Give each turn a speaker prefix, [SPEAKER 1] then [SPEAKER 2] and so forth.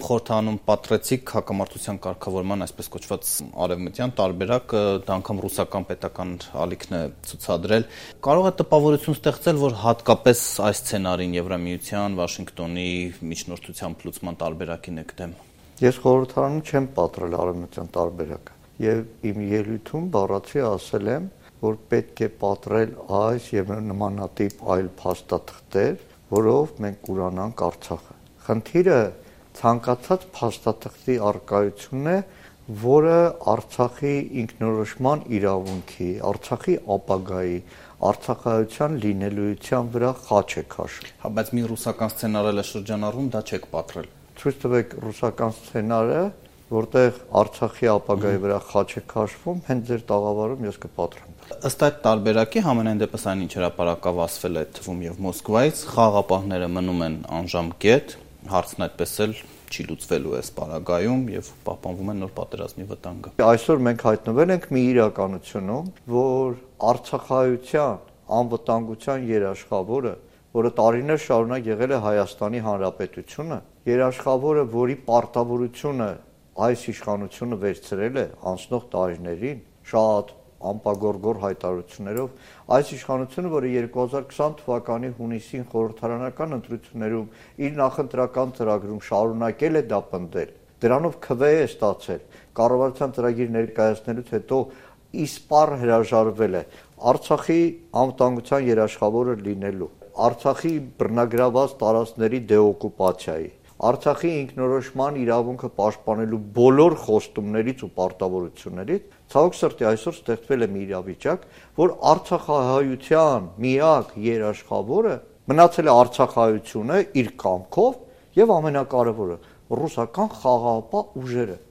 [SPEAKER 1] Խորհրդանում պատրեցիք հակամարտության կարգավորման այսպես կոչված արևմտյան տարբերակ, դա անգամ ռուսական պետական ալիքն է ցուցադրել։ Կարող է տպավորություն ստեղծել, որ հատկապես այս սցենարին Եվրամիության, Վաշինգտոնի միջնորդությամբ լուծման տարբերակին եք դեմ։
[SPEAKER 2] Ես խորհրդարանում չեմ պատրել արևմտյան տարբերակը եւ իմ ելույթում բառացի ասել եմ, որ պետք է պատրել այս եւ նմանատիպ այլ փաստաթղթեր, որով մենք կուրանանք Արցախը։ Խնդիրը ցանկացած փաստաթղթի առկայությունն է, որը Արցախի ինքնորոշման իրավունքի, Արցախի ապագայի, արցախայության լինելույթյան վրա խաչ է քաշում։
[SPEAKER 1] Հա, բայց մի ռուսական սցենար էլ է շրջանառում, դա չեք պատրել։
[SPEAKER 2] Ցույց տվեք ռուսական սցենարը, որտեղ Արցախի ապագայի վրա խաչ է քաշվում, հենց ձեր տաղավարում ես կպատրեմ։
[SPEAKER 1] Ըստ այդ տարբերակի համենայն դեպս այն ինչ հրապարակավ ասվել է թվում եւ Մոսկվայից, խաղաղապահները մնում են անժամկետ, հարցն այդպես էլ չի լուծվելու այս պարագայում եւ պահպանվում է նոր պատերազմի վտանգը։
[SPEAKER 2] Այսօր մենք հայտնվել ենք մի իրականությունում, որ արցախայության անվտանգության երաշխավորը, որը տարիներ շարունակ եղել է Հայաստանի Հանրապետությունը, երաշխավորը, որի պարտավորությունը այս իշխանությունը վերցրել է անցնող տարիներին, շատ անպագորգոր հայտարարություններով, այս իշխանությունը, որը 2020 թվականի հունիսին խորհրդարանական ընտրություններում իր նախընտրական ծրագրում շարունակել է դա պնդել, դրանով քվե է ստացել, կառավարության ծրագիր ներկայացնելուց հետո իսպառ հրաժարվել է Արցախի անվտանգության երաշխավորը լինելու, Արցախի բռնագրաված տարածքների դեօկուպացիայի, Արցախի ինքնորոշման իրավունքը պաշտպանելու բոլոր խոստումներից ու պարտավորություններից, ցավոք սրտի այսօր ստեղծվել է մի իրավիճակ, որ արցախահայության միակ երաշխավորը մնացել է արցախահայությունը իր կամքով եւ ամենակարևորը ռուսական խաղաղապահ ուժերը։